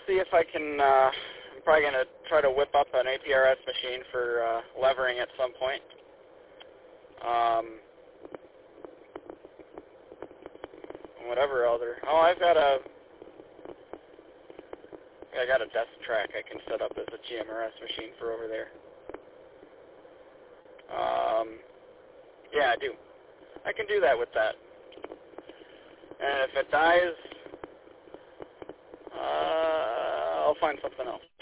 see if I can, I'm probably going to try to whip up an APRS machine for levering at some point. Whatever other, I got a desk track I can set up as a GMRS machine for over there. Yeah, I do. I can do that with that. And if it dies, I'll find something else.